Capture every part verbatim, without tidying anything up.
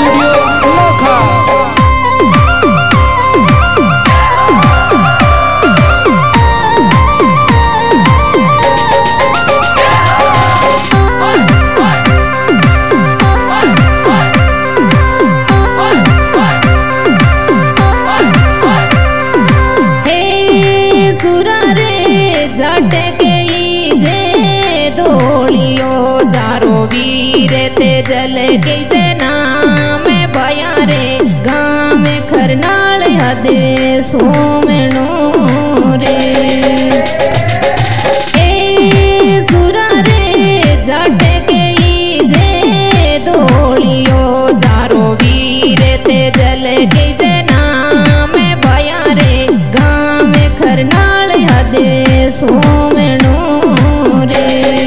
Studio Nokha. झटके जे धोलियो जारो वीर ते जल के जे नाम भया रे गाँव में खरनाल हदे सोमनो रे ए सुरा रे झटके जे धोलियो जारो वीर ते जल के जे नाम भया रे गाँव में खरनाल हदे सोमनो रे।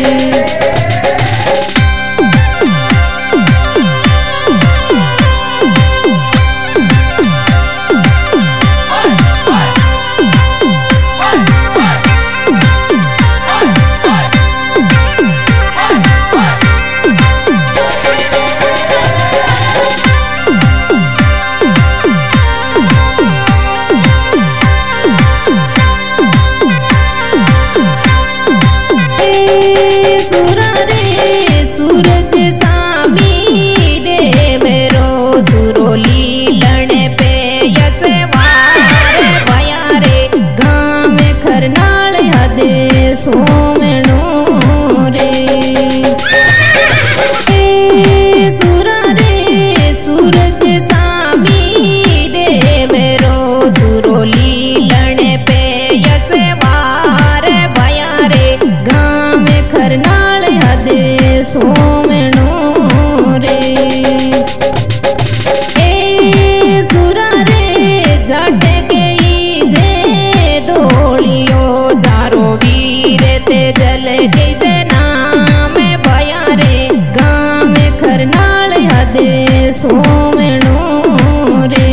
सूरज सामी दे मेरो सुरोली लड़े पे यसवार भया रे गाँव में खरनाल हदे सोमनो रे ए सुरा रे सूरज सामी दे मेरो सुरोली लड़े पे यसवार भया रे गाँव में खरनाल हदे सोमनो रे ए सुरा रे झटके जे धोलियो जारो वीर ते जल के जे नाम भया रे गाँव में खरनाल हदे सोमनो रे।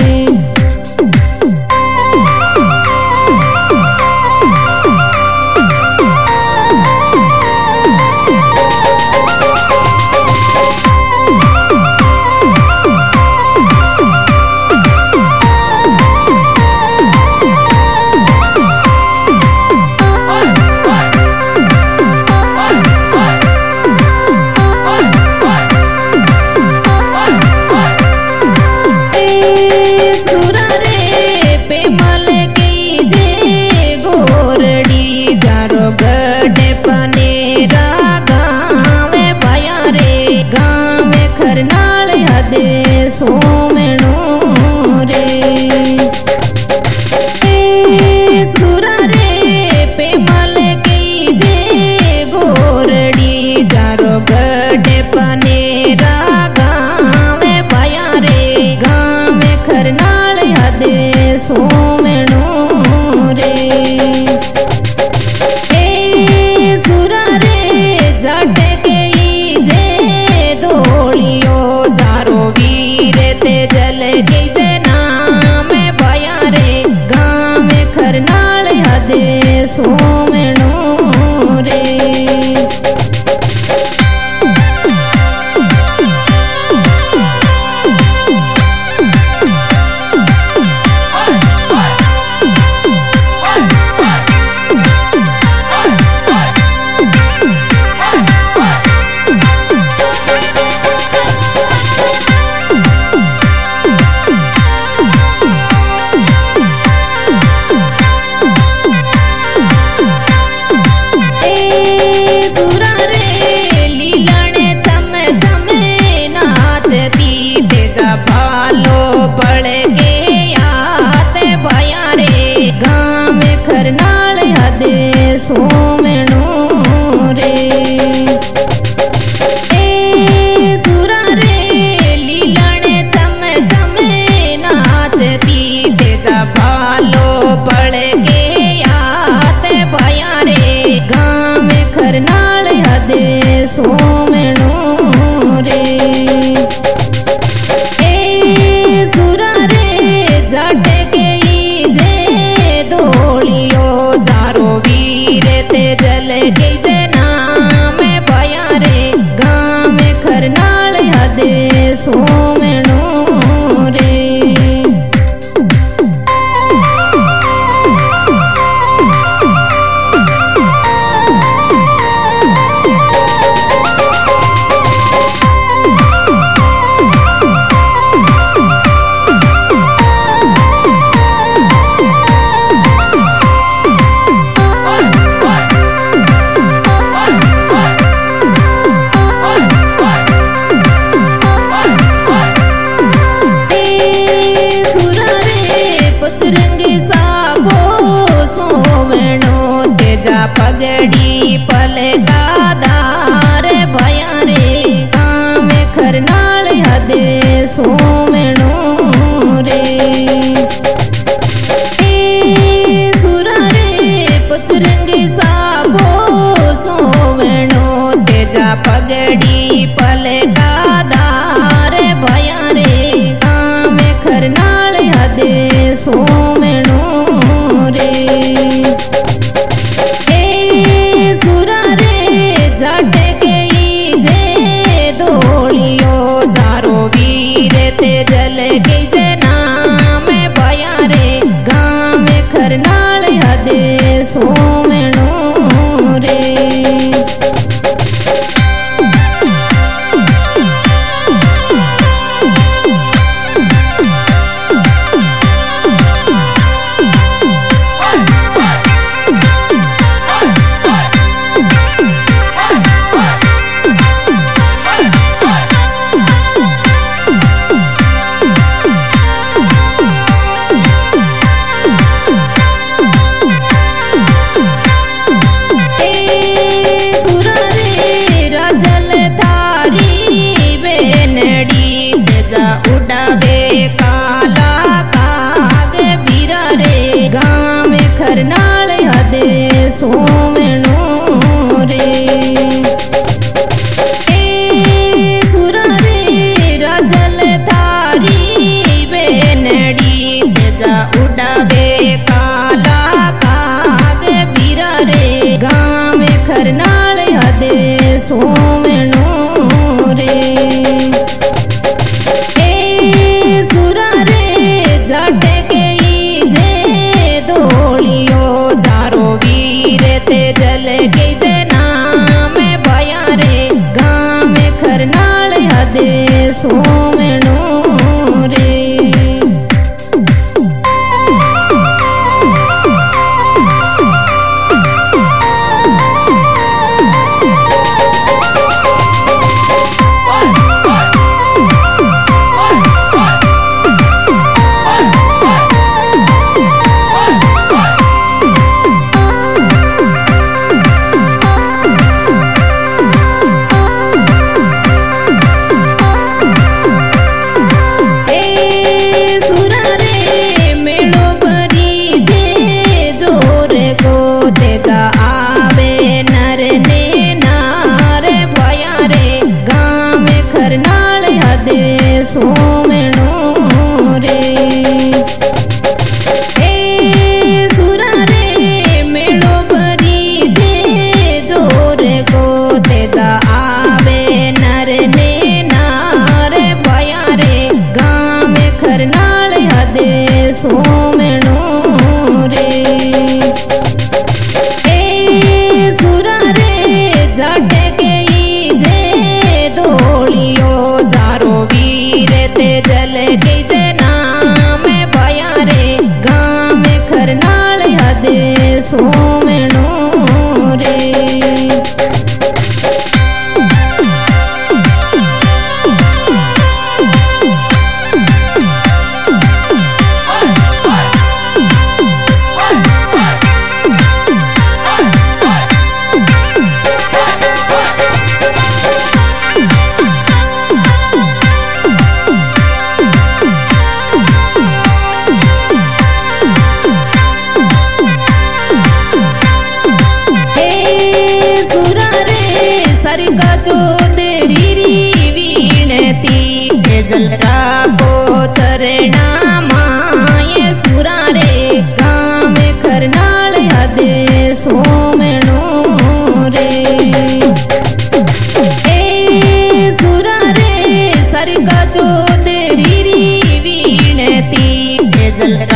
गढ़े पनेरा गाँव भया रे गाँव में खरनाल हदे सोमनो रे ए सुरा रे पेमल की जे गोरड़ी जारो गढ़े पनेरा गाँव भया रे गाँव में खरनाल हदे सोमनो रे झटके जे धोलियो जारो वीर ते जल के जे नाम भया रे गाँव में खरनाल हदे सोमनो रे। भालो पड़ के आते भया रे गाँव में खरनाल हदे सोमनो रे ए सुरा रे लीलण चम चम नाचती तेजा भालो पड़ के आते भया रे गाँव में खरनाल हदे सोमनो रे झटके जे धोलियो जारो वीर ते जल के जे नाम भया रे गाँव में खरनाल हदे सोम तेजा पगड़ी पले का दार भया रे गाँव खरनाल हदे सोमणो रे ए सुरा रे पुसरंगी साबो सोमणो तेजा पगड़ी पले का दार भया रे गाँव खरनाल हदे सोमणो रे ए सुरा रे जट गई जे धोलियो जारो वीर ते जल गई जे नाम भया रे गाँव खरनाल हदे सोमणो रे उड़ावे काला काग बीरा रे गाँव खरनाल हदे सोमणो रे ए सुरा रे राजल थारी बेनड़ी तेजा उड़ावे काला काग बीरा रे गाँव खरनाल हदे सोमणो रे जट गई जे धोलियो जारो वीर ते जल गई जे नाम भया रे गाँव खरनाल हदे सोमणो रे आवे नर ने नार भया रे गाँव खरनाल हदे सोमणो रे ए सुरा रे मेलो भरी जे जोर को तेजा आवे नर ने नार भया रे गाँव खरनाल हदे सोमणो रे जट गई जे धोलियो जारो वीर ते जल गई जे नाम भया रे गाँव खरनाल हदे सोमणो रे सरका चौधरी वीणती जलरा को चरणा माये सुरा रे गाँव खरनाल हदे सोमणो रे ए सुरा रे सरका चौधरी वीणती जलरा